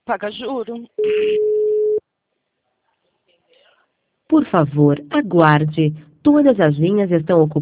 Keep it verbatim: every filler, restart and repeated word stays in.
Paga juro. Por favor, aguarde. Todas as linhas estão ocupadas.